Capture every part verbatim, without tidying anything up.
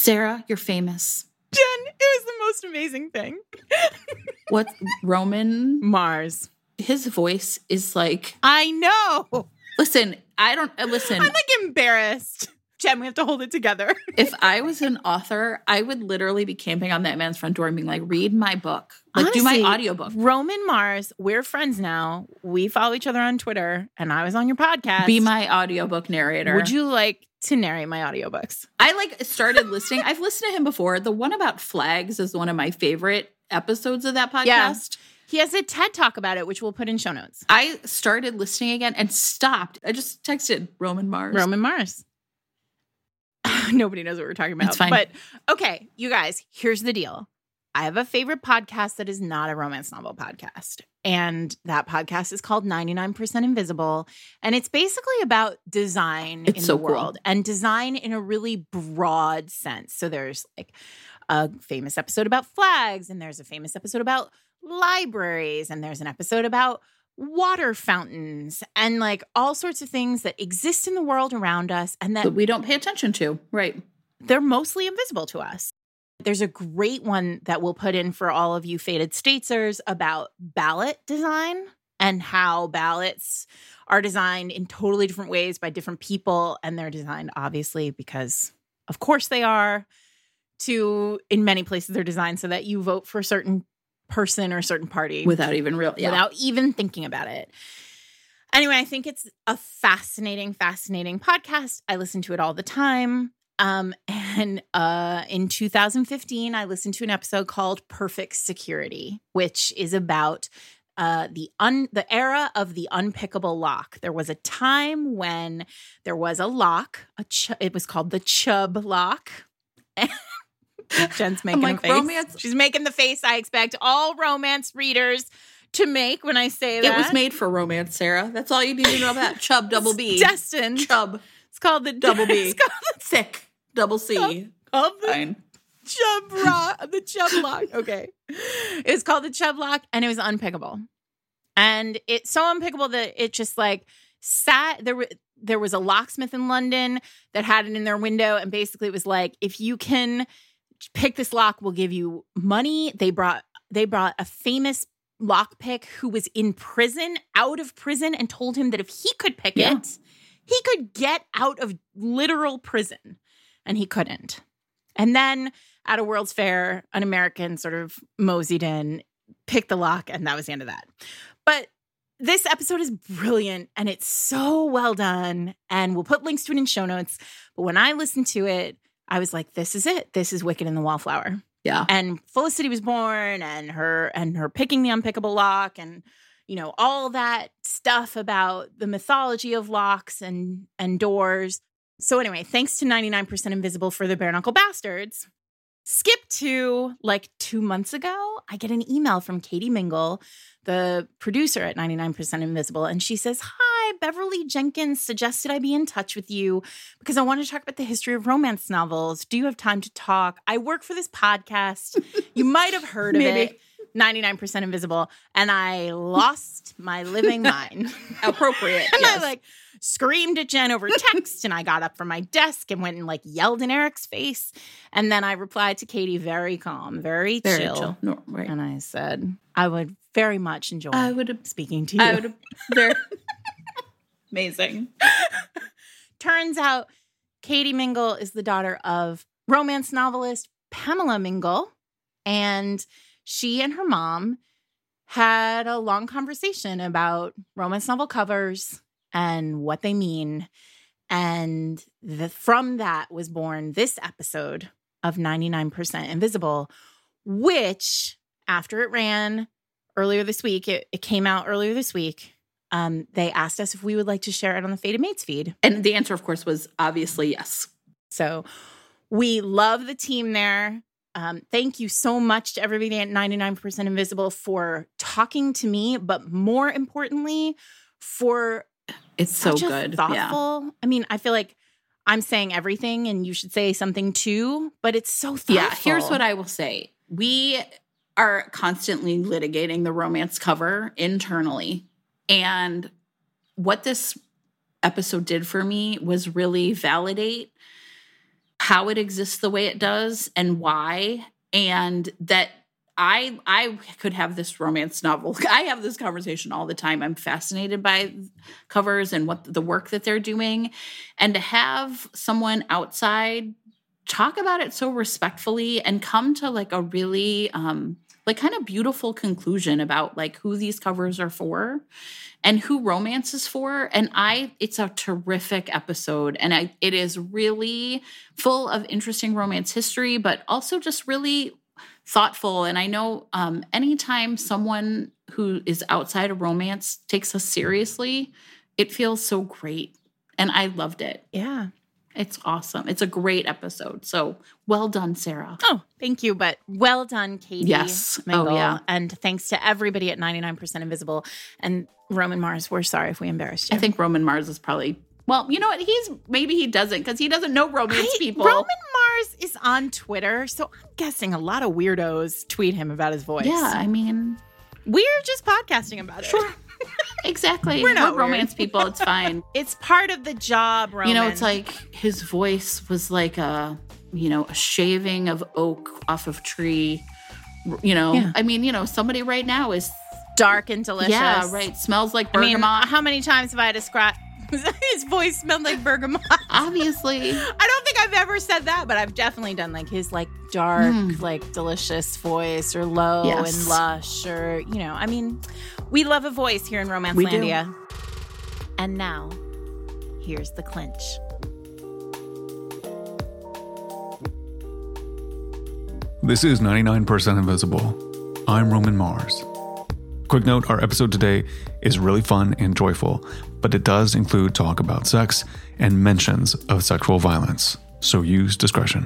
Sarah, you're famous. Jen, it was the most amazing thing. What? Roman Mars. His voice is like... I know. Listen, I don't... Listen. I'm like embarrassed. Jen, we have to hold it together. If I was an author, I would literally be camping on that man's front door and being like, read my book. Like, Honestly, do my audiobook. Roman Mars, we're friends now. We follow each other on Twitter, and I was on your podcast. Be my audiobook narrator. Would you like to narrate my audiobooks? I, like, started listening. I've listened to him before. The one about flags is one of my favorite episodes of that podcast. Yeah. He has a TED Talk about it, which we'll put in show notes. I started listening again and stopped. I just texted Roman Mars. Roman Mars. Nobody knows what we're talking about. It's fine. But, okay, you guys, here's the deal. I have a favorite podcast that is not a romance novel podcast. And that podcast is called ninety-nine percent Invisible. And it's basically about design it's in so the world. Cool. And design in a really broad sense. So there's like a famous episode about flags. And there's a famous episode about libraries. And there's an episode about water fountains and like all sorts of things that exist in the world around us and that but we don't pay attention to. Right. They're mostly invisible to us. There's a great one that we'll put in for all of you Fated Statesers about ballot design and how ballots are designed in totally different ways by different people. And they're designed, obviously, because of course they are, to, in many places, they're designed so that you vote for a certain person or a certain party. Without even real, yeah. Without even thinking about it. Anyway, I think it's a fascinating, fascinating podcast. I listen to it all the time. Um, and uh, in two thousand fifteen, I listened to an episode called Perfect Security, which is about uh, the un- the era of the unpickable lock. There was a time when there was a lock. A ch- it was called the Chubb lock. Jen's making like, a face. romance- She's making the face I expect all romance readers to make when I say that. It was made for romance, Sarah. That's all you need to know about Chubb double B. Destined. Chubb. It's called the Double B. It's called the Thick. Double C. Called the Fine. Chubb rock, the Chubb lock. Okay. It was called the Chubb lock and it was unpickable. And it's so unpickable that it just like sat there. There was a locksmith in London that had it in their window. And basically it was like, if you can pick this lock, we'll give you money. They brought, they brought a famous lockpick who was in prison, out of prison, and told him that if he could pick yeah. it, he could get out of literal prison. And he couldn't. And then at a World's Fair, an American sort of moseyed in, picked the lock, and that was the end of that. But this episode is brilliant, and it's so well done, and we'll put links to it in show notes. But when I listened to it, I was like, this is it. This is Wicked and the Wallflower. Yeah. And Felicity was born, and her and her picking the unpickable lock, and you know, all that stuff about the mythology of locks and and doors. So anyway, thanks to ninety-nine percent Invisible for the Bare Knuckle Bastards. Skip to like two months ago, I get an email from Katie Mingle, the producer at ninety-nine percent Invisible, and she says, hi, Beverly Jenkins suggested I be in touch with you because I want to talk about the history of romance novels. Do you have time to talk? I work for this podcast. You might have heard of it. ninety-nine percent Invisible. And I lost my living mind. Appropriate. And yes. I like screamed at Jen over text and I got up from my desk and went and like yelled in Eric's face. And then I replied to Katie very calm, very, very chill. chill. No, right. And I said, I would very much enjoy I would speaking to you. I would very amazing. Turns out Katie Mingle is the daughter of romance novelist Pamela Mingle. And she and her mom had a long conversation about romance novel covers and what they mean. And the, from that was born this episode of ninety-nine percent Invisible, which after it ran earlier this week, it, it came out earlier this week, um, they asked us if we would like to share it on the Fated Mates feed. And the answer, of course, was obviously yes. So we love the team there. Um, thank you so much to everybody at ninety-nine percent Invisible for talking to me, but more importantly, for it's so such a good, thoughtful. Yeah. I mean, I feel like I'm saying everything, and you should say something too. But it's so thoughtful. Yeah. Here's what I will say: we are constantly litigating the romance cover internally, and what this episode did for me was really validate how it exists the way it does and why, and that I I could have this romance novel. I have this conversation all the time. I'm fascinated by covers and what the work that they're doing, and to have someone outside talk about it so respectfully and come to like a really um, like kind of beautiful conclusion about like who these covers are for and who romance is for. And I, it's a terrific episode. And I, it is really full of interesting romance history, but also just really thoughtful. And I know um, anytime someone who is outside of romance takes us seriously, it feels so great. And I loved it. Yeah. It's awesome. It's a great episode. So well done, Sarah. Oh, thank you. But well done, Katie. Yes. Mingle. Oh, yeah. And thanks to everybody at ninety-nine percent Invisible. And Roman Mars, we're sorry if we embarrassed you. I think Roman Mars is probably, well, you know what? He's, maybe he doesn't because he doesn't know romance I, people. Roman Mars is on Twitter, so I'm guessing a lot of weirdos tweet him about his voice. Yeah, I mean. We're just podcasting about it. Sure. Exactly. We're not We're romance people. It's fine. It's part of the job, Roman. You know, it's like his voice was like a, you know, a shaving of oak off of tree. You know, Yeah. I mean, you know, somebody right now is dark and delicious. Yeah, right. Smells like I mean, bergamot. how many times have I described his voice smelled like bergamot? Obviously. I don't think I've ever said that, but I've definitely done like his like dark, Mm. like delicious voice or low Yes. and lush or, you know, I mean, we love a voice here in We do. Romancelandia. And now, here's the clinch. This is ninety-nine percent Invisible. I'm Roman Mars. Quick note, our episode today is really fun and joyful, but it does include talk about sex and mentions of sexual violence, so use discretion.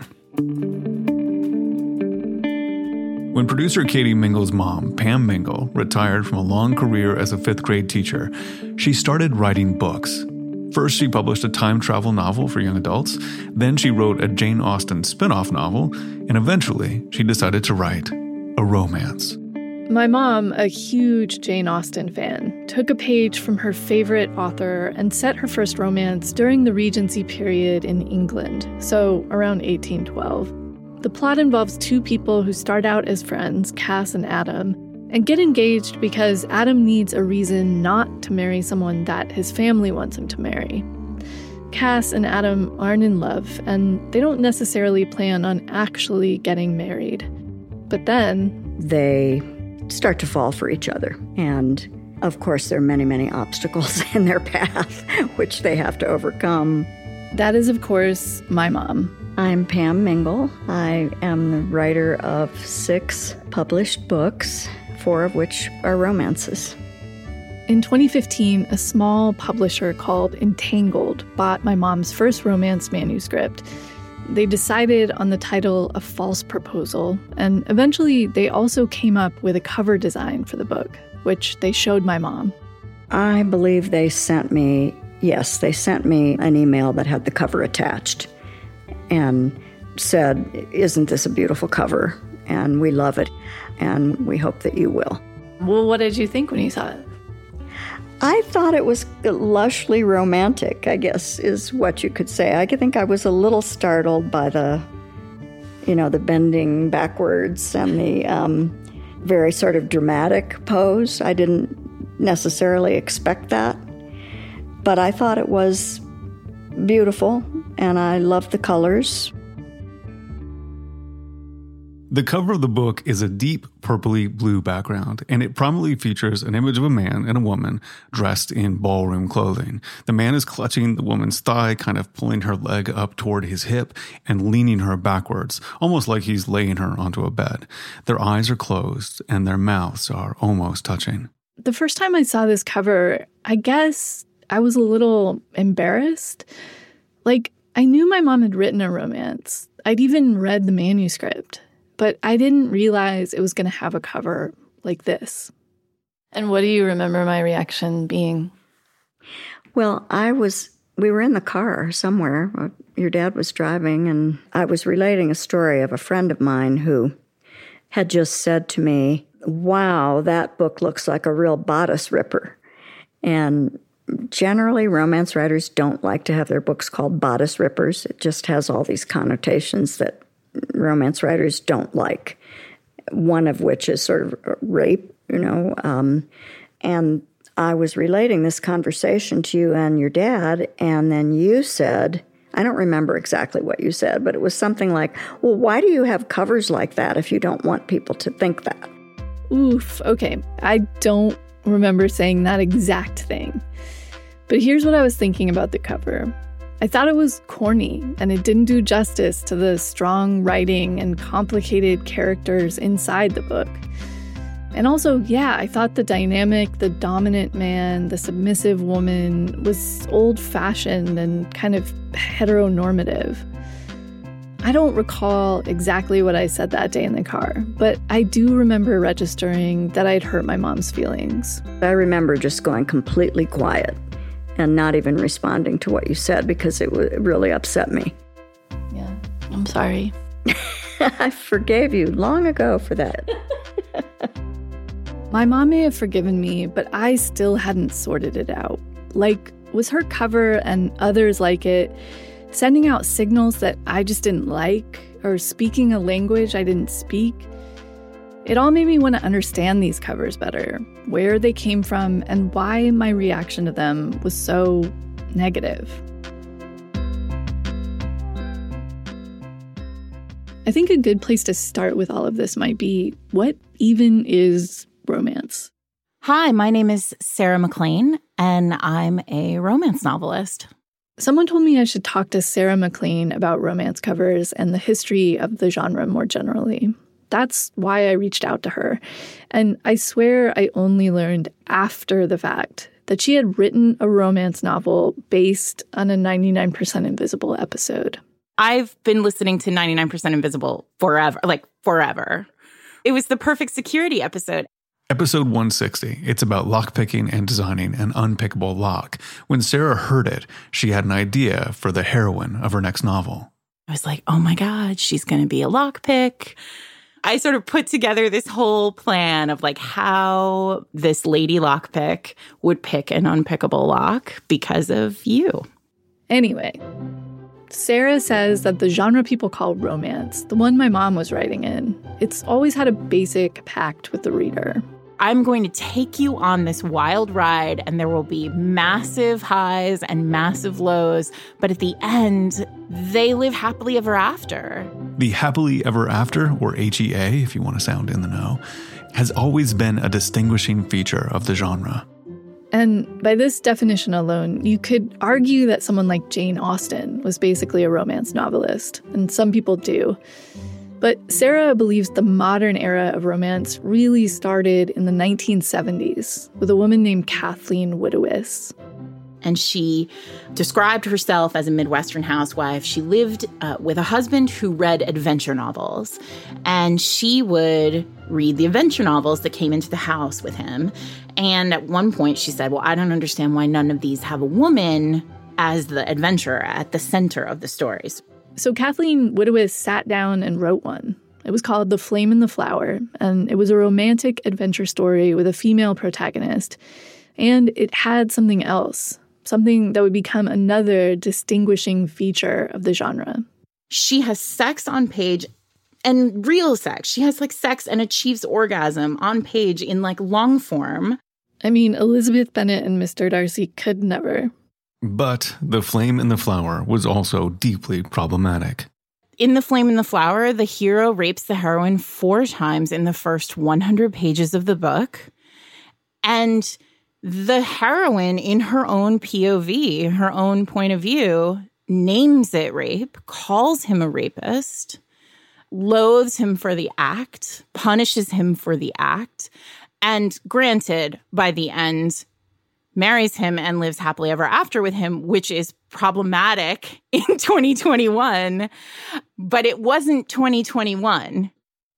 When producer Katie Mingle's mom, Pam Mingle, retired from a long career as a fifth grade teacher, she started writing books. First, she published a time travel novel for young adults. Then she wrote a Jane Austen spin-off novel. And eventually, she decided to write a romance. My mom, a huge Jane Austen fan, took a page from her favorite author and set her first romance during the Regency period in England, so around eighteen twelve. The plot involves two people who start out as friends, Cass and Adam, and get engaged because Adam needs a reason not to marry someone that his family wants him to marry. Cass and Adam aren't in love, and they don't necessarily plan on actually getting married. But then they start to fall for each other. And of course, there are many, many obstacles in their path, which they have to overcome. that is, of course, my mom. I'm Pam Mingle. I am the writer of six published books, four of which are romances. In twenty fifteen, a small publisher called Entangled bought my mom's first romance manuscript. They decided on the title A False Proposal, and eventually they also came up with a cover design for the book, which they showed my mom. I believe they sent me, yes, they sent me an email that had the cover attached and said, "Isn't this a beautiful cover? And we love it, and we hope that you will." Well, what did you think when you saw it? I thought it was lushly romantic, I guess, is what you could say. I think I was a little startled by the, you know, the bending backwards and the um, very sort of dramatic pose. I didn't necessarily expect that, but I thought it was beautiful, and I loved the colors. The cover of the book is a deep purpley blue background, and it prominently features an image of a man and a woman dressed in ballroom clothing. The man is clutching the woman's thigh, kind of pulling her leg up toward his hip and leaning her backwards, almost like he's laying her onto a bed. Their eyes are closed, and their mouths are almost touching. The first time I saw this cover, I guess I was a little embarrassed. Like, I knew my mom had written a romance. I'd even read the manuscript. But I didn't realize it was going to have a cover like this. And what do you remember my reaction being? Well, I was, we were in the car somewhere. Your dad was driving, and I was relating a story of a friend of mine who had just said to me, "Wow, that book looks like a real bodice ripper." And generally romance writers don't like to have their books called bodice rippers. It just has all these connotations that romance writers don't like, one of which is sort of rape, you know. Um, and I was relating this conversation to you and your dad, and then you said, I don't remember exactly what you said, but it was something like, well, why do you have covers like that if you don't want people to think that? Oof, okay. I don't remember saying that exact thing. But here's what I was thinking about the cover. I thought it was corny, and it didn't do justice to the strong writing and complicated characters inside the book. And also, yeah, I thought the dynamic, the dominant man, the submissive woman was old-fashioned and kind of heteronormative. I don't recall exactly what I said that day in the car, but I do remember registering that I'd hurt my mom's feelings. I remember just going completely quiet and not even responding to what you said because it, w- it really upset me. Yeah, I'm sorry. I forgave you long ago for that. My mom may have forgiven me, but I still hadn't sorted it out. Like, was her cover and others like it sending out signals that I just didn't like, or speaking a language I didn't speak? It all made me want to understand these covers better, where they came from, and why my reaction to them was so negative. I think a good place to start with all of this might be, what even is romance? Hi, my name is Sarah MacLean, and I'm a romance novelist. Someone told me I should talk to Sarah MacLean about romance covers and the history of the genre more generally. That's why I reached out to her. And I swear I only learned after the fact that she had written a romance novel based on a ninety-nine percent Invisible episode. I've been listening to ninety-nine percent Invisible forever, like forever. It was the perfect security episode. Episode one sixty. It's about lockpicking and designing an unpickable lock. When Sarah heard it, she had an idea for the heroine of her next novel. I was like, oh my God, she's going to be a lockpick. I sort of put together this whole plan of like how this lady lockpick would pick an unpickable lock because of you. Anyway, Sarah says that the genre people call romance, the one my mom was writing in, it's always had a basic pact with the reader. I'm going to take you on this wild ride, and there will be massive highs and massive lows, but at the end, they live happily ever after. The happily ever after, or H E A, if you want to sound in the know, has always been a distinguishing feature of the genre. And by this definition alone, you could argue that someone like Jane Austen was basically a romance novelist, and some people do. But Sarah believes the modern era of romance really started in the nineteen seventies with a woman named Kathleen Woodiwiss. And she described herself as a Midwestern housewife. She lived uh, with a husband who read adventure novels. And she would read the adventure novels that came into the house with him. And at one point she said, well, I don't understand why none of these have a woman as the adventurer at the center of the stories. So Kathleen Woodiwiss sat down and wrote one. It was called The Flame and the Flower, and it was a romantic adventure story with a female protagonist. And it had something else, something that would become another distinguishing feature of the genre. She has sex on page, and real sex. She has like sex and achieves orgasm on page in like long form. I mean, Elizabeth Bennet and Mister Darcy could never. But The Flame and the Flower was also deeply problematic. In The Flame and the Flower, the hero rapes the heroine four times in the first one hundred pages of the book. And the heroine, in her own P O V, her own point of view, names it rape, calls him a rapist, loathes him for the act, punishes him for the act, and granted, by the end, marries him and lives happily ever after with him, which is problematic in twenty twenty-one. But it wasn't twenty twenty-one.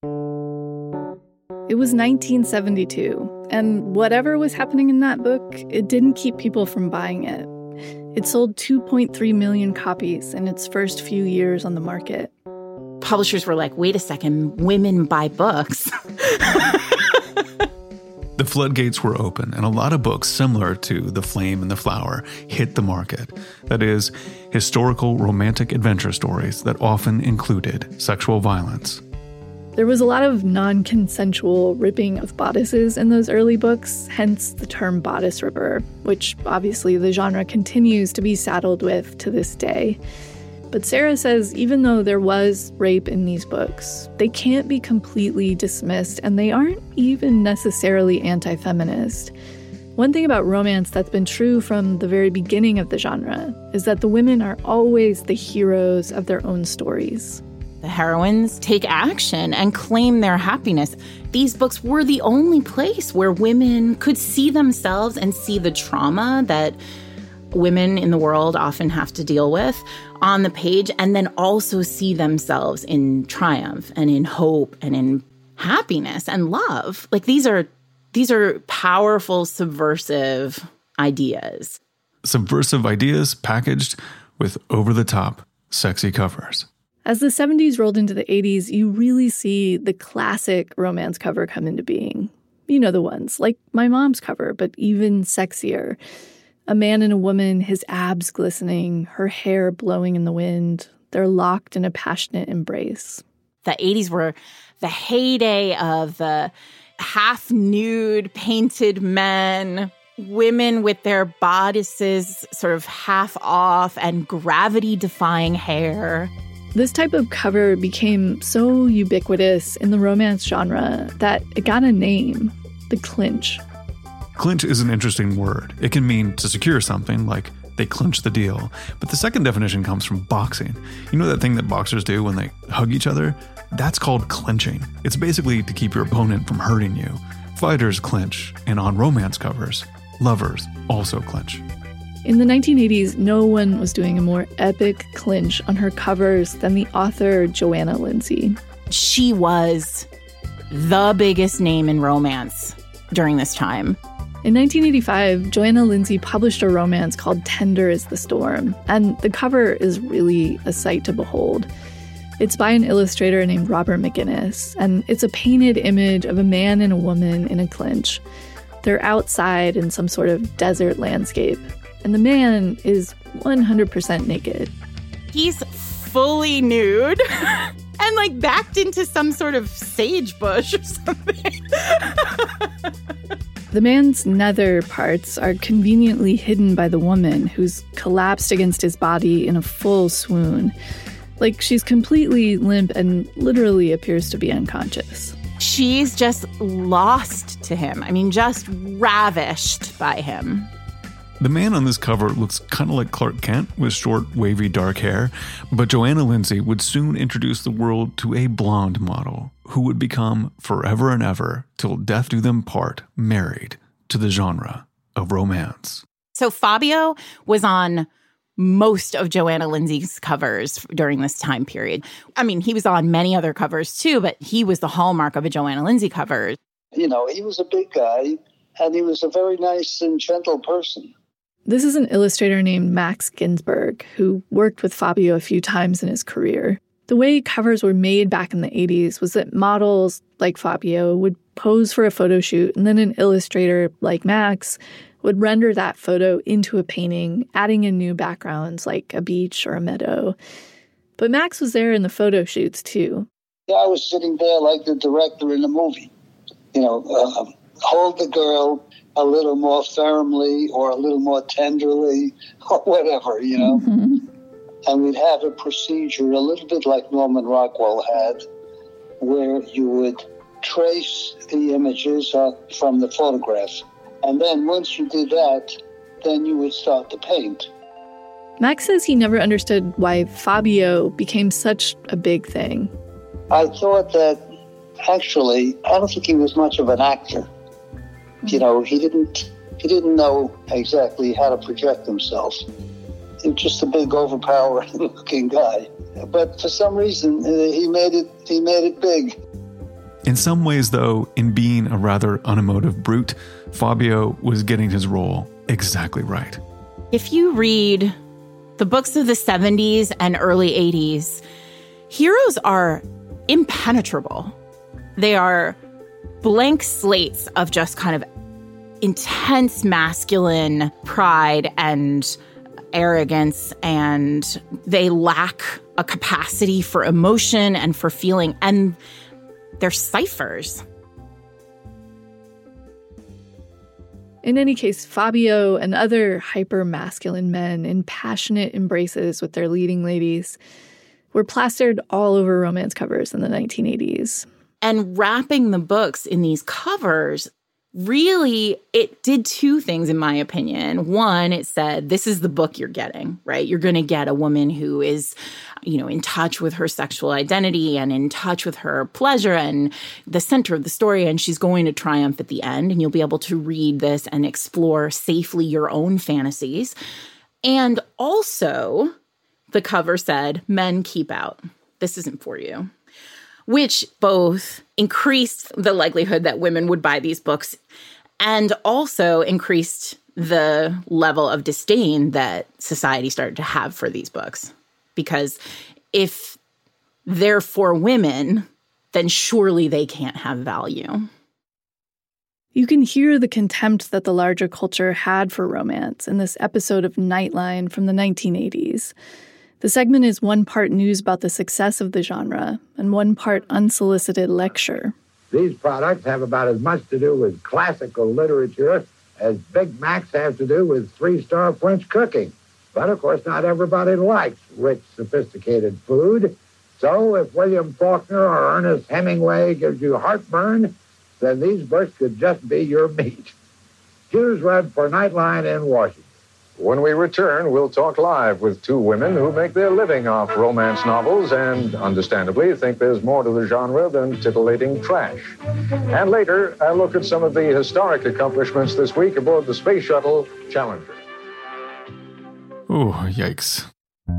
It was nineteen seventy-two, and whatever was happening in that book, it didn't keep people from buying it. It sold two point three million copies in its first few years on the market. Publishers were like, wait a second, women buy books. The floodgates were open, and a lot of books similar to The Flame and the Flower hit the market. That is, historical romantic adventure stories that often included sexual violence. There was a lot of non-consensual ripping of bodices in those early books, hence the term bodice ripper, which obviously the genre continues to be saddled with to this day. But Sarah says even though there was rape in these books, they can't be completely dismissed, and they aren't even necessarily anti-feminist. One thing about romance that's been true from the very beginning of the genre is that the women are always the heroes of their own stories. The heroines take action and claim their happiness. These books were the only place where women could see themselves and see the trauma that women in the world often have to deal with on the page, and then also see themselves in triumph and in hope and in happiness and love. Like these are these are powerful, subversive ideas. Subversive ideas packaged with over-the-top, sexy covers. As the seventies rolled into the eighties, you really see the classic romance cover come into being. You know the ones, like my mom's cover, but even sexier. A man and a woman, his abs glistening, her hair blowing in the wind. They're locked in a passionate embrace. The eighties were the heyday of the half-nude, painted men, women with their bodices sort of half off and gravity-defying hair. This type of cover became so ubiquitous in the romance genre that it got a name, the clinch. Clinch is an interesting word. It can mean to secure something, like they clinch the deal. But the second definition comes from boxing. You know that thing that boxers do when they hug each other? That's called clinching. It's basically to keep your opponent from hurting you. Fighters clinch, and on romance covers, lovers also clinch. In the nineteen eighties, no one was doing a more epic clinch on her covers than the author Joanna Lindsey. She was the biggest name in romance during this time. In nineteen eighty-five, Joanna Lindsey published a romance called Tender is the Storm, and the cover is really a sight to behold. It's by an illustrator named Robert McGinnis, and it's a painted image of a man and a woman in a clinch. They're outside in some sort of desert landscape, and the man is one hundred percent naked. He's fully nude and like backed into some sort of sage bush or something. The man's nether parts are conveniently hidden by the woman, who's collapsed against his body in a full swoon. Like she's completely limp and literally appears to be unconscious. She's just lost to him. I mean, just ravished by him. The man on this cover looks kind of like Clark Kent with short, wavy, dark hair, but Joanna Lindsey would soon introduce the world to a blonde model who would become forever and ever, till death do them part, married to the genre of romance. So Fabio was on most of Joanna Lindsey's covers during this time period. I mean, he was on many other covers too, but he was the hallmark of a Joanna Lindsey cover. You know, he was a big guy, and he was a very nice and gentle person. This is an illustrator named Max Ginsberg, who worked with Fabio a few times in his career. The way covers were made back in the eighties was that models, like Fabio, would pose for a photo shoot, and then an illustrator, like Max, would render that photo into a painting, adding in new backgrounds like a beach or a meadow. But Max was there in the photo shoots, too. Yeah, I was sitting there like the director in a movie. You know, uh, hold the girl a little more firmly or a little more tenderly or whatever, you know. Mm-hmm. And we'd have a procedure a little bit like Norman Rockwell had, where you would trace the images uh, from the photograph. And then once you did that, then you would start to paint. Max says he never understood why Fabio became such a big thing. I thought that actually, I don't think he was much of an actor. You know, he didn't he didn't know exactly how to project himself. He was just a big, overpowering looking guy. But for some reason, he made it he made it big. In some ways, though, in being a rather unemotive brute, Fabio was getting his role exactly right. If you read the books of the seventies and early eighties, heroes are impenetrable. They are blank slates of just kind of intense masculine pride and arrogance, and they lack a capacity for emotion and for feeling, and they're ciphers. In any case, Fabio and other hyper-masculine men in passionate embraces with their leading ladies were plastered all over romance covers in the nineteen eighties. And wrapping the books in these covers, really, it did two things, in my opinion. One, it said, this is the book you're getting, right? You're going to get a woman who is, you know, in touch with her sexual identity and in touch with her pleasure and the center of the story, and she's going to triumph at the end, and you'll be able to read this and explore safely your own fantasies. And also, the cover said, men keep out. This isn't for you. Which both increased the likelihood that women would buy these books and also increased the level of disdain that society started to have for these books. Because if they're for women, then surely they can't have value. You can hear the contempt that the larger culture had for romance in this episode of Nightline from the nineteen eighties. The segment is one part news about the success of the genre and one part unsolicited lecture. These products have about as much to do with classical literature as Big Macs have to do with three-star French cooking. But, of course, not everybody likes rich, sophisticated food. So if William Faulkner or Ernest Hemingway gives you heartburn, then these books could just be your meat. Hughes read for Nightline in Washington. When we return, we'll talk live with two women who make their living off romance novels and, understandably, think there's more to the genre than titillating trash. And later, I'll look at some of the historic accomplishments this week aboard the Space Shuttle Challenger. Oh, yikes.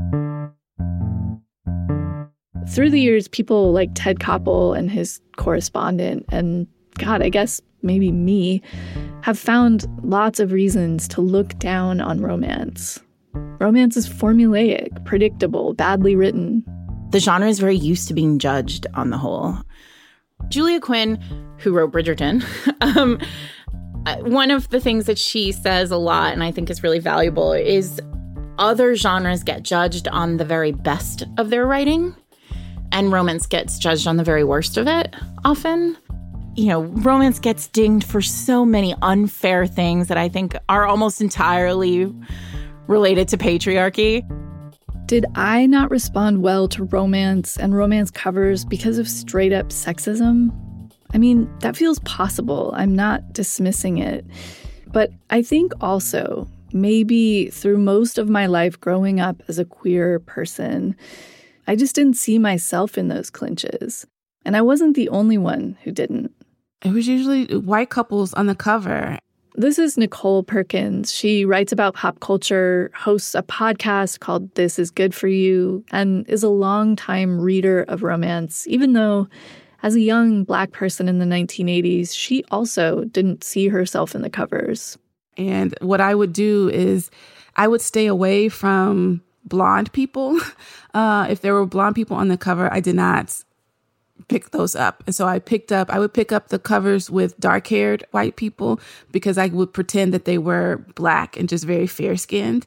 Through the years, people like Ted Koppel and his correspondent, and God, I guess maybe me, have found lots of reasons to look down on romance. Romance is formulaic, predictable, badly written. The genre is very used to being judged on the whole. Julia Quinn, who wrote Bridgerton, um, one of the things that she says a lot, and I think is really valuable, is other genres get judged on the very best of their writing, and romance gets judged on the very worst of it, often. You know, romance gets dinged for so many unfair things that I think are almost entirely related to patriarchy. Did I not respond well to romance and romance covers because of straight-up sexism? I mean, that feels possible. I'm not dismissing it. But I think also, maybe through most of my life growing up as a queer person, I just didn't see myself in those clinches. And I wasn't the only one who didn't. It was usually white couples on the cover. This is Nicole Perkins. She writes about pop culture, hosts a podcast called This Is Good For You, and is a longtime reader of romance, even though as a young Black person in the nineteen eighties, she also didn't see herself in the covers. And what I would do is I would stay away from blonde people. Uh, if there were blonde people on the cover, I did not pick those up. And so I picked up, I would pick up the covers with dark-haired white people because I would pretend that they were Black and just very fair-skinned.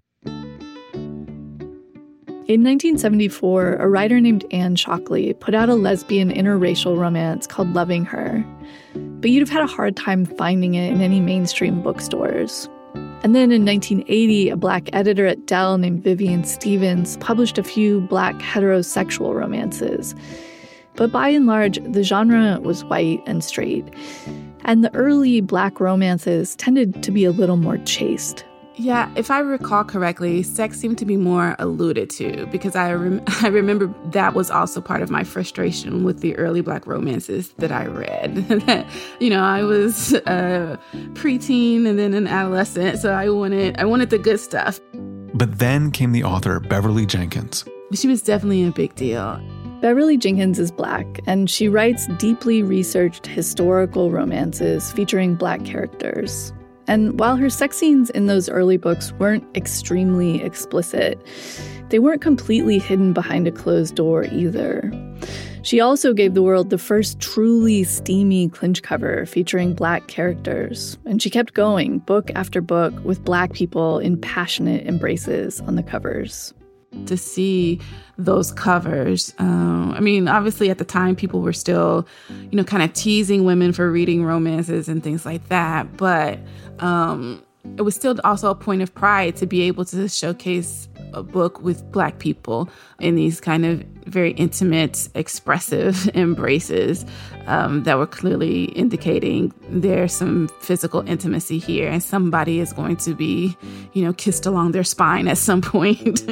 In nineteen seventy-four, a writer named Anne Shockley put out a lesbian interracial romance called Loving Her. But you'd have had a hard time finding it in any mainstream bookstores. And then in nineteen eighty, a Black editor at Dell named Vivian Stevens published a few Black heterosexual romances. But by and large, the genre was white and straight. And the early Black romances tended to be a little more chaste. Yeah, if I recall correctly, sex seemed to be more alluded to because I rem- I remember that was also part of my frustration with the early Black romances that I read. You know, I was a preteen and then an adolescent, so I wanted I wanted the good stuff. But then came the author Beverly Jenkins. She was definitely a big deal. Beverly Jenkins is Black, and she writes deeply researched historical romances featuring Black characters. And while her sex scenes in those early books weren't extremely explicit, they weren't completely hidden behind a closed door either. She also gave the world the first truly steamy clinch cover featuring Black characters. And she kept going, book after book, with Black people in passionate embraces on the covers. To see those covers, um, I mean, obviously at the time people were still, you know, kind of teasing women for reading romances and things like that. But um, it was still also a point of pride to be able to showcase a book with Black people in these kind of very intimate, expressive embraces um, that were clearly indicating there's some physical intimacy here and somebody is going to be, you know, kissed along their spine at some point.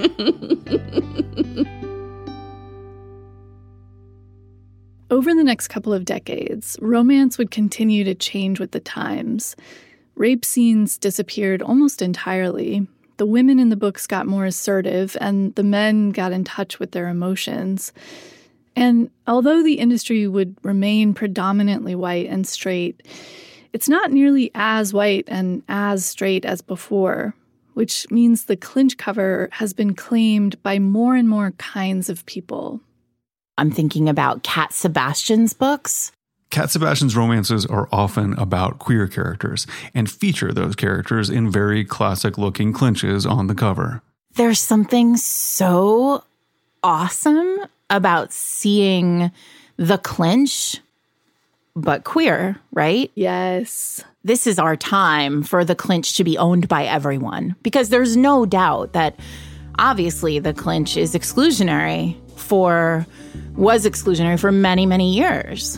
Over the next couple of decades, romance would continue to change with the times. Rape scenes disappeared almost entirely. The women in the books got more assertive, and the men got in touch with their emotions. And although the industry would remain predominantly white and straight, it's not nearly as white and as straight as before, which means the clinch cover has been claimed by more and more kinds of people. I'm thinking about Cat Sebastian's books. Cat Sebastian's romances are often about queer characters and feature those characters in very classic-looking clinches on the cover. There's something so awesome about seeing the clinch, but queer, right? Yes. This is our time for the clinch to be owned by everyone, because there's no doubt that obviously the clinch is exclusionary for, was exclusionary for many, many years.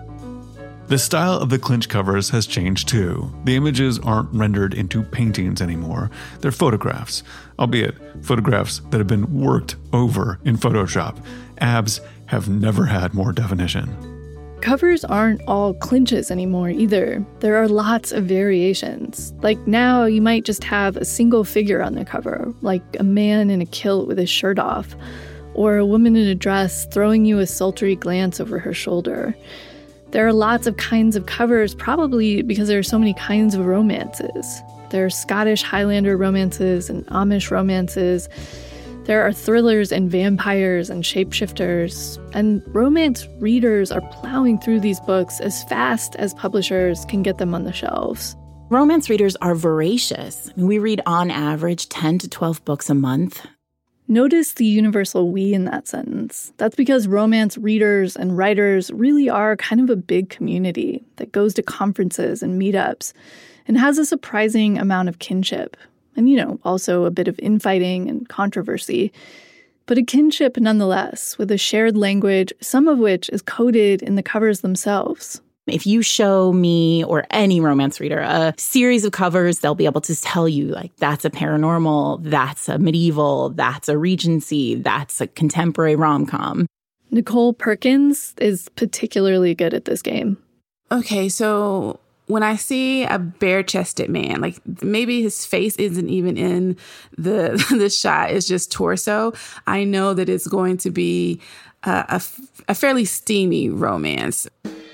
The style of the clinch covers has changed too. The images aren't rendered into paintings anymore. They're photographs, albeit photographs that have been worked over in Photoshop. Abs have never had more definition. Covers aren't all clinches anymore either. There are lots of variations. Like now, you might just have a single figure on the cover, like a man in a kilt with his shirt off, or a woman in a dress throwing you a sultry glance over her shoulder. There are lots of kinds of covers, probably because there are so many kinds of romances. There are Scottish Highlander romances and Amish romances. There are thrillers and vampires and shapeshifters. And romance readers are plowing through these books as fast as publishers can get them on the shelves. Romance readers are voracious. I mean, we read on average ten to twelve books a month. Notice the universal we in that sentence. That's because romance readers and writers really are kind of a big community that goes to conferences and meetups and has a surprising amount of kinship. And, you know, also a bit of infighting and controversy. But a kinship nonetheless, with a shared language, some of which is coded in the covers themselves. If you show me or any romance reader a series of covers, they'll be able to tell you, like, that's a paranormal, that's a medieval, that's a Regency, that's a contemporary rom-com. Nicole Perkins is particularly good at this game. Okay, so when I see a bare-chested man, like maybe his face isn't even in the the shot, it's just torso, I know that it's going to be a, a, a fairly steamy romance.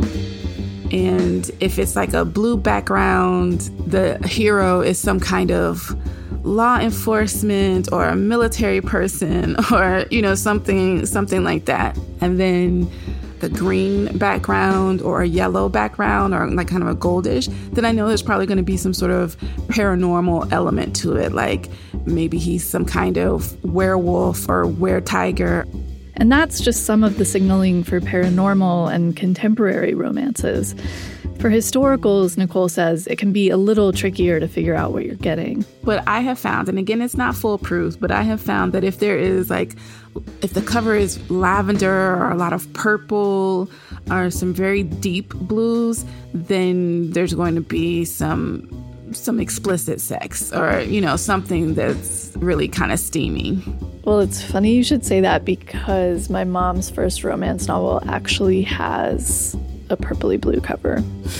And if it's like a blue background, the hero is some kind of law enforcement or a military person or, you know, something something like that. And then a green background or a yellow background or like kind of a goldish, then I know there's probably going to be some sort of paranormal element to it. Like maybe he's some kind of werewolf or were-tiger. And that's just some of the signaling for paranormal and contemporary romances. For historicals, Nicole says, it can be a little trickier to figure out what you're getting. What I have found, and again, it's not foolproof, but I have found that if there is like, if the cover is lavender or a lot of purple or some very deep blues, then there's going to be some some explicit sex or, you know, something that's really kind of steamy. Well, it's funny you should say that because my mom's first romance novel actually has a purpley blue cover.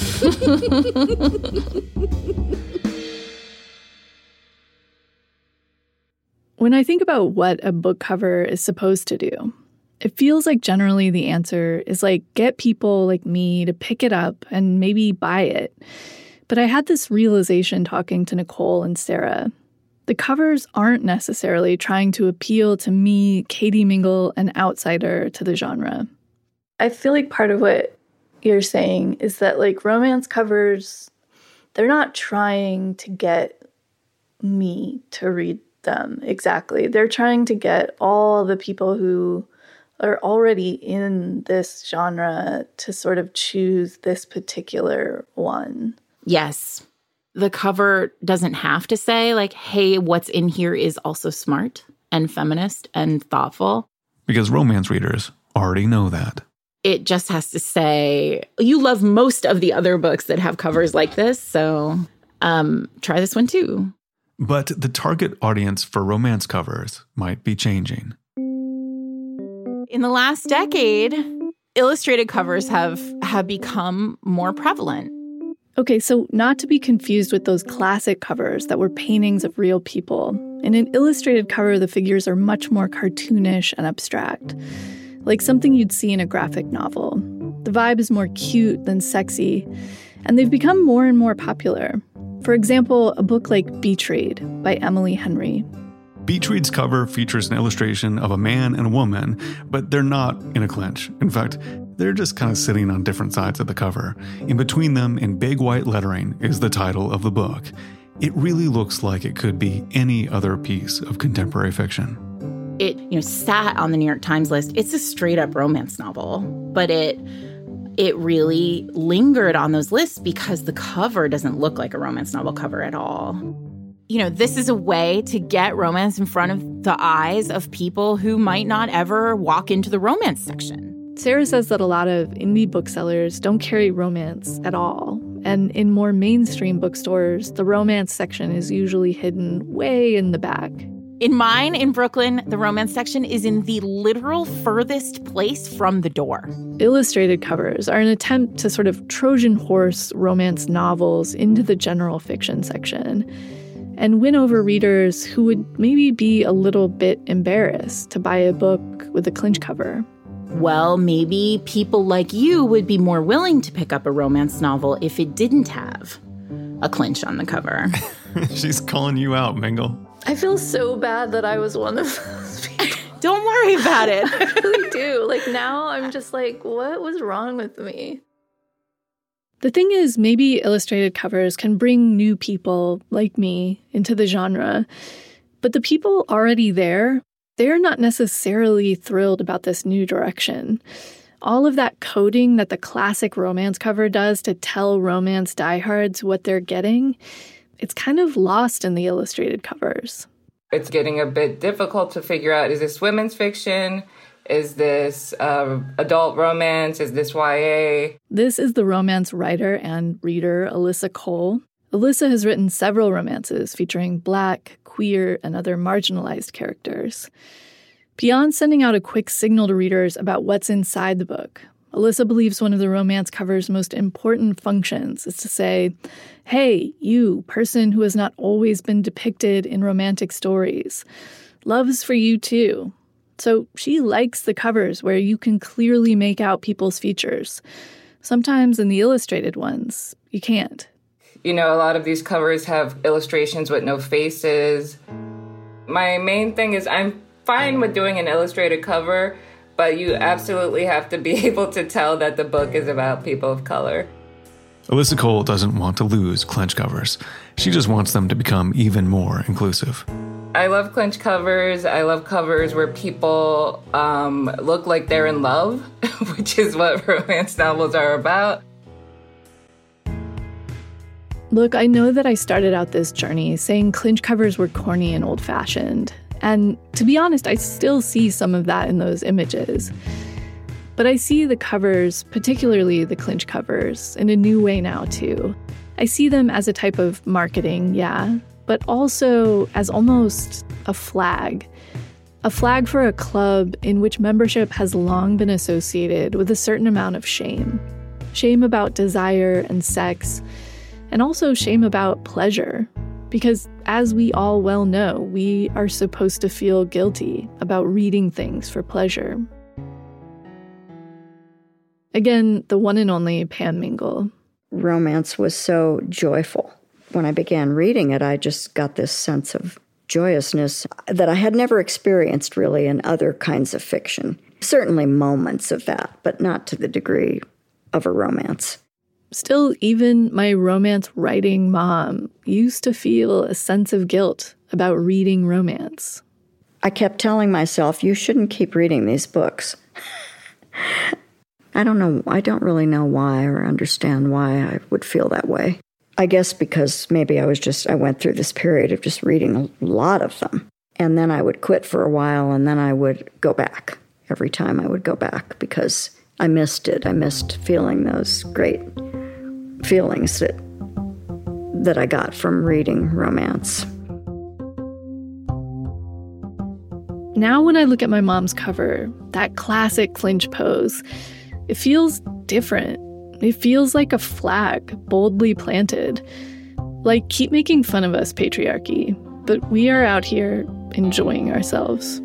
When I think about what a book cover is supposed to do, it feels like generally the answer is like get people like me to pick it up and maybe buy it. But I had this realization talking to Nicole and Sarah. The covers aren't necessarily trying to appeal to me, Katie Mingle, an outsider to the genre. I feel like part of what you're saying is that, like, romance covers, they're not trying to get me to read them exactly. They're trying to get all the people who are already in this genre to sort of choose this particular one. Yes. The cover doesn't have to say, like, hey, what's in here is also smart and feminist and thoughtful. Because romance readers already know that. It just has to say, you love most of the other books that have covers like this, so um, try this one too. But the target audience for romance covers might be changing. In the last decade, illustrated covers have, have become more prevalent. Okay, so not to be confused with those classic covers that were paintings of real people. In an illustrated cover, the figures are much more cartoonish and abstract, like something you'd see in a graphic novel. The vibe is more cute than sexy, and they've become more and more popular. For example, a book like Beach Read by Emily Henry. Beach Read's cover features an illustration of a man and a woman, but they're not in a clinch. In fact, they're just kind of sitting on different sides of the cover. In between them, in big white lettering, is the title of the book. It really looks like it could be any other piece of contemporary fiction. It, you know, sat on the New York Times list. It's a straight-up romance novel, but it it really lingered on those lists because the cover doesn't look like a romance novel cover at all. You know, this is a way to get romance in front of the eyes of people who might not ever walk into the romance section. Sarah says that a lot of indie booksellers don't carry romance at all. And in more mainstream bookstores, the romance section is usually hidden way in the back. In mine, in Brooklyn, the romance section is in the literal furthest place from the door. Illustrated covers are an attempt to sort of Trojan horse romance novels into the general fiction section and win over readers who would maybe be a little bit embarrassed to buy a book with a clinch cover. Well, maybe people like you would be more willing to pick up a romance novel if it didn't have a clinch on the cover. She's calling you out, Mingle. I feel so bad that I was one of those people. Don't worry about it. I really do. Like, now I'm just like, what was wrong with me? The thing is, maybe illustrated covers can bring new people like me into the genre, but the people already there, they're not necessarily thrilled about this new direction. All of that coding that the classic romance cover does to tell romance diehards what they're getting, it's kind of lost in the illustrated covers. It's getting a bit difficult to figure out, is this women's fiction? Is this uh, adult romance? Is this Y A? This is the romance writer and reader, Alyssa Cole. Alyssa has written several romances featuring Black, queer, and other marginalized characters. Beyond sending out a quick signal to readers about what's inside the book, Alyssa believes one of the romance cover's most important functions is to say, hey, you, person who has not always been depicted in romantic stories, love's for you too. So she likes the covers where you can clearly make out people's features. Sometimes in the illustrated ones, you can't. You know, a lot of these covers have illustrations with no faces. My main thing is I'm fine with doing an illustrated cover, but you absolutely have to be able to tell that the book is about people of color. Alyssa Cole doesn't want to lose clinch covers. She just wants them to become even more inclusive. I love clinch covers. I love covers where people um, look like they're in love, which is what romance novels are about. Look, I know that I started out this journey saying clinch covers were corny and old-fashioned. And to be honest, I still see some of that in those images. But I see the covers, particularly the clinch covers, in a new way now, too. I see them as a type of marketing, yeah, but also as almost a flag. A flag for a club in which membership has long been associated with a certain amount of shame. Shame about desire and sex, and also shame about pleasure. Because as we all well know, we are supposed to feel guilty about reading things for pleasure. Again, the one and only Pam Mingle. Romance was so joyful. When I began reading it, I just got this sense of joyousness that I had never experienced really in other kinds of fiction. Certainly moments of that, but not to the degree of a romance. Still, even my romance writing mom used to feel a sense of guilt about reading romance. I kept telling myself, you shouldn't keep reading these books. I don't know. I don't really know why or understand why I would feel that way. I guess because maybe I was just, I went through this period of just reading a lot of them. And then I would quit for a while, and then I would go back. Every time I would go back because I missed it. I missed feeling those great feelings that that I got from reading romance. Now when I look at my mom's cover, that classic clinch pose, it feels different. It feels like a flag boldly planted. Like, keep making fun of us, patriarchy, but we are out here enjoying ourselves.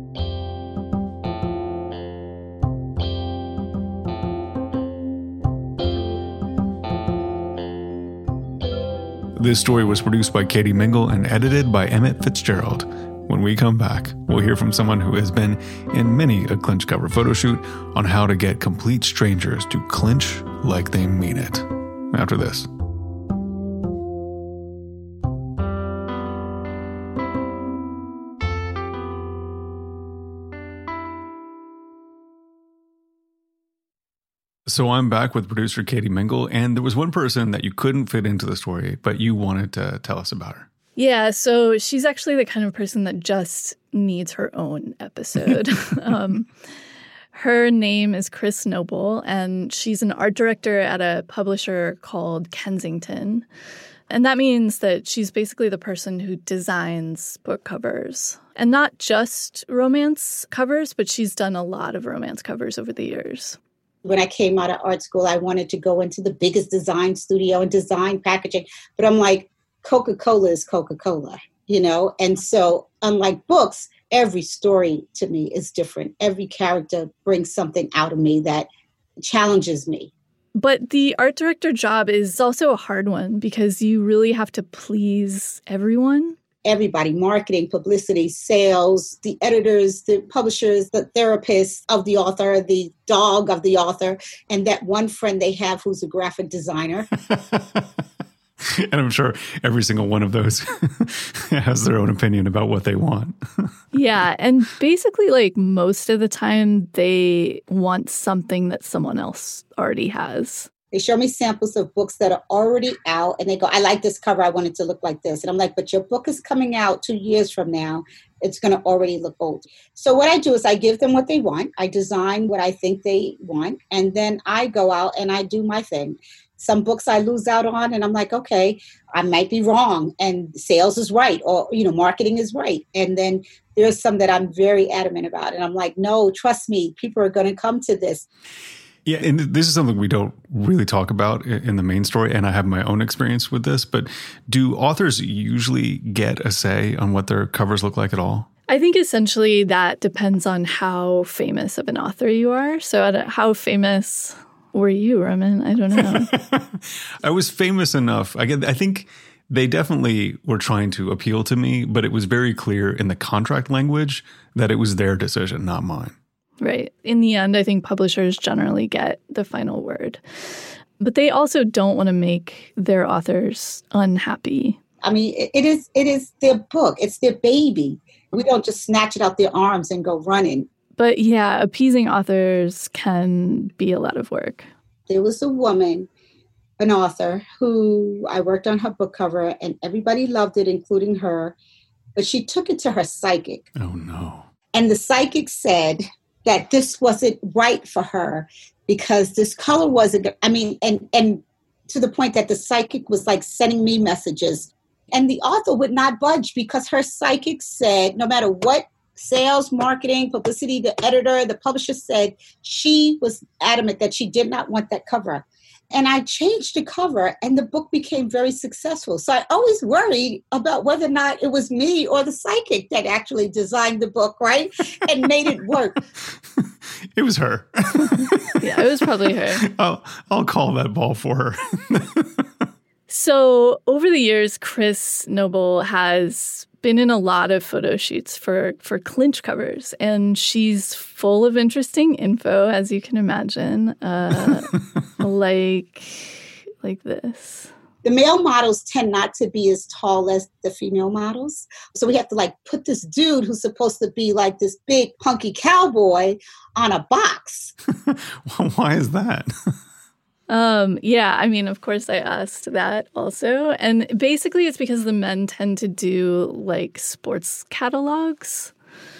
This story was produced by Katie Mingle and edited by Emmett Fitzgerald. When we come back, we'll hear from someone who has been in many a clinch cover photo shoot on how to get complete strangers to clinch like they mean it. After this. So I'm back with producer Katie Mingle, and there was one person that you couldn't fit into the story, but you wanted to tell us about her. Yeah, so she's actually the kind of person that just needs her own episode. um, her name is Chris Noble, and she's an art director at a publisher called Kensington. And that means that she's basically the person who designs book covers. And not just romance covers, but she's done a lot of romance covers over the years. When I came out of art school, I wanted to go into the biggest design studio and design packaging. But I'm like, Coca-Cola is Coca-Cola, you know? And so unlike books, every story to me is different. Every character brings something out of me that challenges me. But the art director job is also a hard one because you really have to please everyone. Everybody, marketing, publicity, sales, the editors, the publishers, the therapists of the author, the dog of the author, and that one friend they have who's a graphic designer. And I'm sure every single one of those has their own opinion about what they want. Yeah. And basically, like, most of the time, they want something that someone else already has. They show me samples of books that are already out, and they go, I like this cover. I want it to look like this. And I'm like, but your book is coming out two years from now. It's going to already look old. So what I do is I give them what they want. I design what I think they want. And then I go out and I do my thing. Some books I lose out on, and I'm like, okay, I might be wrong, and sales is right, or, you know, marketing is right. And then there's some that I'm very adamant about. And I'm like, no, trust me, people are going to come to this. Yeah, and this is something we don't really talk about in the main story, and I have my own experience with this, but do authors usually get a say on what their covers look like at all? I think essentially that depends on how famous of an author you are. So at a, how famous were you, Roman? I don't know. I was famous enough. I get, I think they definitely were trying to appeal to me, but it was very clear in the contract language that it was their decision, not mine. Right. In the end, I think publishers generally get the final word. But they also don't want to make their authors unhappy. I mean, it is it is their book. It's their baby. We don't just snatch it out their arms and go running. But yeah, appeasing authors can be a lot of work. There was a woman, an author, who I worked on her book cover, and everybody loved it, including her. But she took it to her psychic. Oh, no. And the psychic said that this wasn't right for her because this color wasn't, I mean, and, and to the point that the psychic was like sending me messages. And the author would not budge because her psychic said, no matter what sales, marketing, publicity, the editor, the publisher said, she was adamant that she did not want that cover. And I changed the cover and the book became very successful. So I always worried about whether or not it was me or the psychic that actually designed the book, right? And made it work. It was her. Yeah, it was probably her. I'll, I'll call that ball for her. So over the years, Chris Noble has been in a lot of photo shoots for, for clinch covers, and she's full of interesting info, as you can imagine, uh, like like this. The male models tend not to be as tall as the female models. So we have to like put this dude who's supposed to be like this big hunky cowboy on a box. Why is that? Um, yeah, I mean, of course I asked that also. And basically it's because the men tend to do like sports catalogs,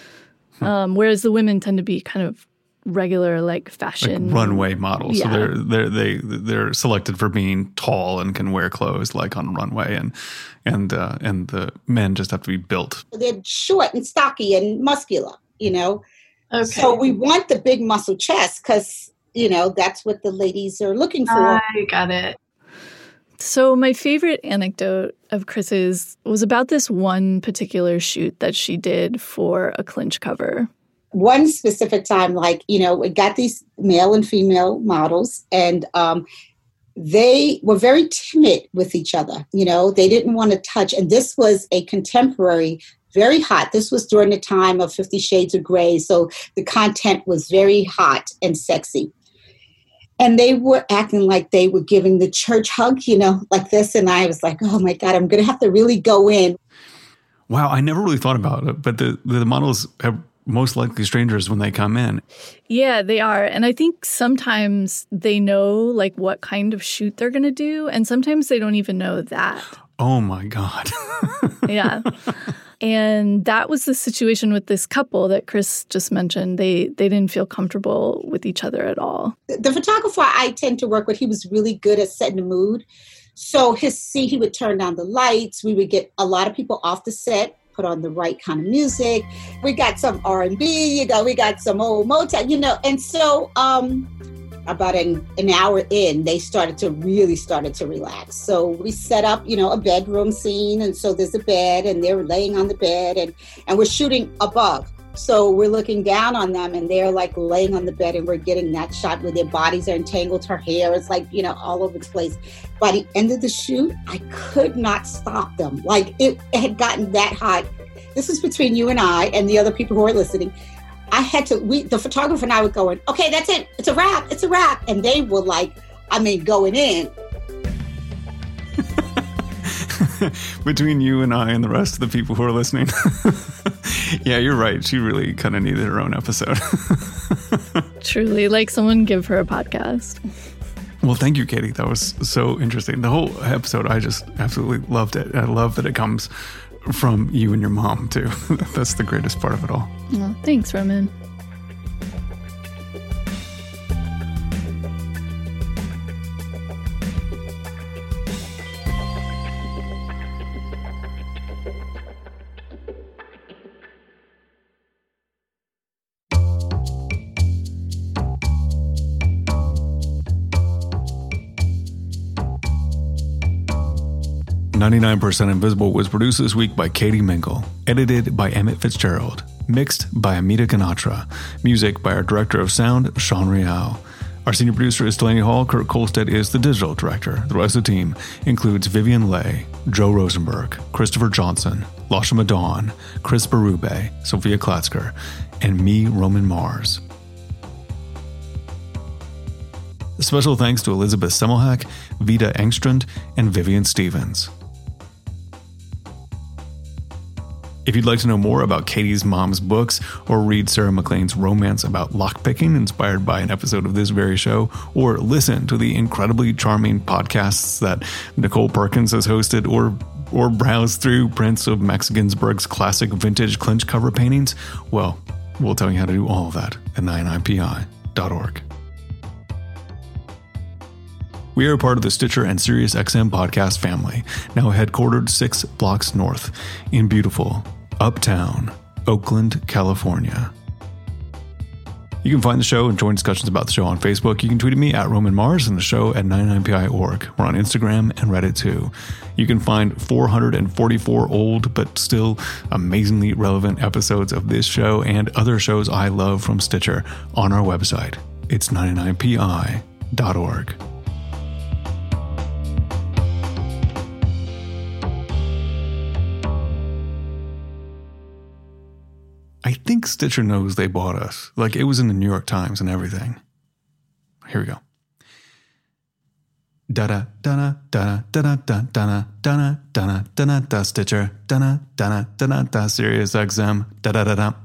um, whereas the women tend to be kind of regular like fashion like runway models. Yeah. So they're they're they they're selected for being tall and can wear clothes like on a runway, and and uh, and the men just have to be built. They're short and stocky and muscular, you know. Okay. So we want the big muscle chest because, you know, that's what the ladies are looking for. I got it. So my favorite anecdote of Chris's was about this one particular shoot that she did for a clinch cover. One specific time, like, you know, we got these male and female models, and um, they were very timid with each other. You know, they didn't want to touch. And this was a contemporary, very hot. This was during the time of Fifty Shades of Grey. So the content was very hot and sexy. And they were acting like they were giving the church hug, you know, like this. And I was like, oh, my God, I'm going to have to really go in. Wow, I never really thought about it. But the, the models have most likely strangers when they come in. Yeah, they are. And I think sometimes they know like what kind of shoot they're going to do. And sometimes they don't even know that. Oh, my God. Yeah. And that was the situation with this couple that Chris just mentioned. They they didn't feel comfortable with each other at all. The photographer I tend to work with, he was really good at setting the mood. So his scene, he would turn down the lights. We would get a lot of people off the set, put on the right kind of music. We got some R and B, you know, we got some old Motown, you know. And so um, about an, an hour in, they started to really started to relax. So we set up, you know, a bedroom scene. And so there's a bed and they're laying on the bed and, and we're shooting above. So we're looking down on them and they're like laying on the bed and we're getting that shot where their bodies are entangled. Her hair is like, you know, all over the place. By the end of the shoot, I could not stop them. Like it had gotten that hot. This is between you and I and the other people who are listening. I had to, we, the photographer and I were going, okay, that's it. It's a wrap. It's a wrap. And they were like, I mean, going in. Between you and I and the rest of the people who are listening. Yeah, you're right. She really kind of needed her own episode. Truly, like someone give her a podcast. Well, thank you, Katie. That was so interesting. The whole episode, I just absolutely loved it. I love that it comes from you and your mom, too. That's the greatest part of it all. Well, thanks, Roman. ninety-nine percent Invisible was produced this week by Katie Mingle, edited by Emmett Fitzgerald, mixed by Amita Ganatra, music by our director of sound, Sean Rial. Our senior producer is Delaney Hall. Kurt Kolstad is the digital director. The rest of the team includes Vivian Leigh, Joe Rosenberg, Christopher Johnson, Lasha Madon, Chris Berube, Sophia Klatzker, and me, Roman Mars. Special thanks to Elizabeth Semmelhack, Vida Engstrand, and Vivian Stevens. If you'd like to know more about Katie's mom's books or read Sarah MacLean's romance about lockpicking inspired by an episode of this very show, or listen to the incredibly charming podcasts that Nicole Perkins has hosted, or or browse through prints of Max Ginsburg's classic vintage clinch cover paintings, well, we'll tell you how to do all of that at ninety-nine P I dot org. We are part of the Stitcher and SiriusXM podcast family, now headquartered six blocks north in beautiful Uptown, Oakland, California. You can find the show and join discussions about the show on Facebook. You can tweet at me at Roman Mars and the show at ninety-nine P I dot org. We're on Instagram and Reddit too. You can find four hundred forty-four old but still amazingly relevant episodes of this show and other shows I love from Stitcher on our website. It's ninety-nine P I dot org. think Stitcher knows they bought us. Like, it was in the New York Times and everything. Here we go. Da-da, da-da, da-da, da-da, da-da, da-da, da-da, da-da, da, Stitcher, da-da, da-da, da-da, da, Sirius X M, da-da-da-da.